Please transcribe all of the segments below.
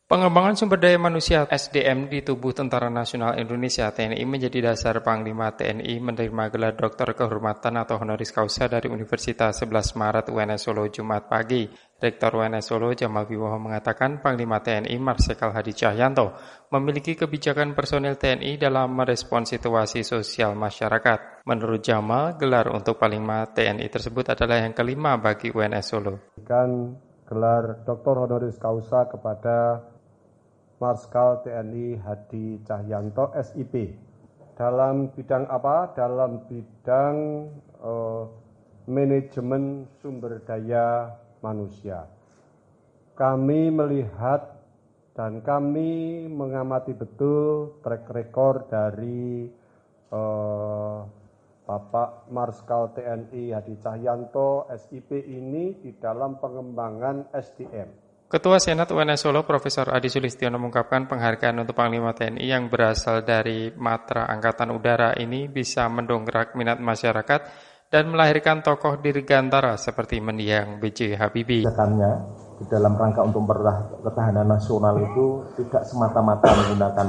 Pengembangan sumber daya manusia (SDM) di tubuh Tentara Nasional Indonesia (TNI) menjadi dasar Panglima TNI menerima gelar Doktor Kehormatan atau Honoris Causa dari Universitas 11 Maret UNS Solo Jumat pagi. Rektor UNS Solo Jamal Wibowo mengatakan Panglima TNI Marsikal Hadi Cahyanto memiliki kebijakan personil TNI dalam merespons situasi sosial masyarakat. Menurut Jamal, gelar untuk Panglima TNI tersebut adalah yang kelima bagi UNS Solo. Gelar Doktor Honoris Causa kepada Marskal TNI Hadi Cahyanto SIP. Dalam bidang apa? Dalam bidang manajemen sumber daya manusia. Kami melihat dan kami mengamati betul track record dari Bapak Marskal TNI Hadi Cahyanto SIP ini di dalam pengembangan SDM. Ketua Senat UNS Solo Profesor Adi Sulistiono mengungkapkan penghargaan untuk Panglima TNI yang berasal dari Matra Angkatan Udara ini bisa mendongkrak minat masyarakat dan melahirkan tokoh dirgantara seperti mendiang B.J. Habibie. Di dalam rangka untuk mempertahankan ketahanan nasional itu tidak semata-mata menggunakan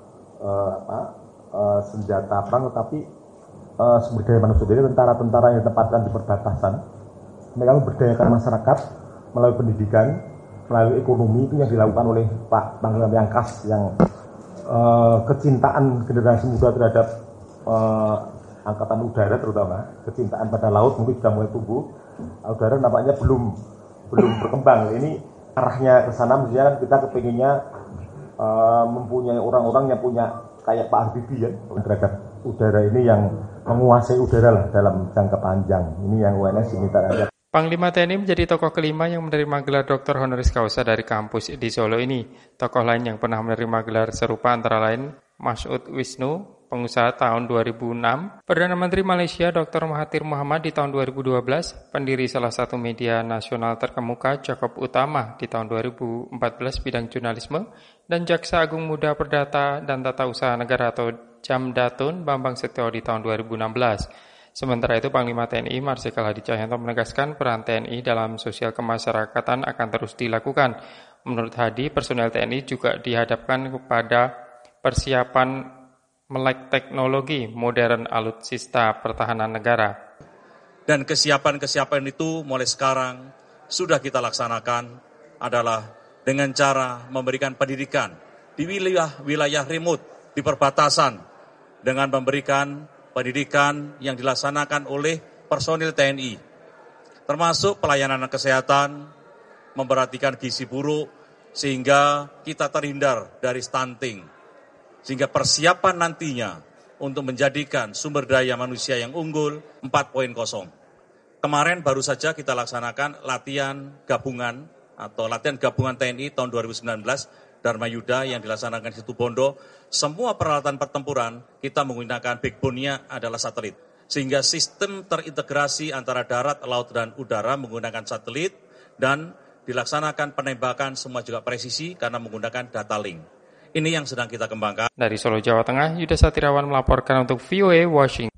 senjata perang, tetapi sumber daya manusia. Jadi tentara-tentara yang ditempatkan di perbatasan, mereka memberdayakan masyarakat melalui pendidikan, melalui ekonomi itu yang dilakukan oleh Pak Panglima yang khas, yang kecintaan generasi muda terhadap angkatan udara terutama, kecintaan pada laut mungkin sudah mulai tumbuh. Udara nampaknya belum berkembang. Ini arahnya ke sana, misalnya kita kepinginnya mempunyai orang-orang yang punya kayak Pak Habibie ya, terhadap udara ini yang menguasai udara lah dalam jangka panjang. Ini yang UNS diminta ada. Panglima TNI menjadi tokoh kelima yang menerima gelar Doktor Honoris Causa dari kampus di Solo ini. Tokoh lain yang pernah menerima gelar serupa antara lain Mas'ud Wisnu, pengusaha tahun 2006, Perdana Menteri Malaysia Dr. Mahathir Mohamad di tahun 2012, pendiri salah satu media nasional terkemuka Jakob Utama di tahun 2014 bidang jurnalisme, dan Jaksa Agung Muda Perdata dan Tata Usaha Negara atau Jamdatun Bambang Setio di tahun 2016. Sementara itu, Panglima TNI Marsikal Hadi Cahyanto menegaskan peran TNI dalam sosial kemasyarakatan akan terus dilakukan. Menurut Hadi, personel TNI juga dihadapkan kepada persiapan melek teknologi modern alutsista pertahanan negara. Dan kesiapan-kesiapan itu mulai sekarang sudah kita laksanakan adalah dengan cara memberikan pendidikan di wilayah remote, di perbatasan, dengan memberikan pendidikan yang dilaksanakan oleh personil TNI, termasuk pelayanan kesehatan, memperhatikan gizi buruk, sehingga kita terhindar dari stunting, sehingga persiapan nantinya untuk menjadikan sumber daya manusia yang unggul 4.0. Kemarin baru saja kita laksanakan latihan gabungan atau latihan gabungan TNI tahun 2019, Dharma Yuda yang dilaksanakan di Situbondo. Semua peralatan pertempuran kita menggunakan backbone-nya adalah satelit. Sehingga sistem terintegrasi antara darat, laut, dan udara menggunakan satelit dan dilaksanakan penembakan semua juga presisi karena menggunakan data link. Ini yang sedang kita kembangkan. Dari Solo, Jawa Tengah, Yuda Satirawan melaporkan untuk VOA Washington.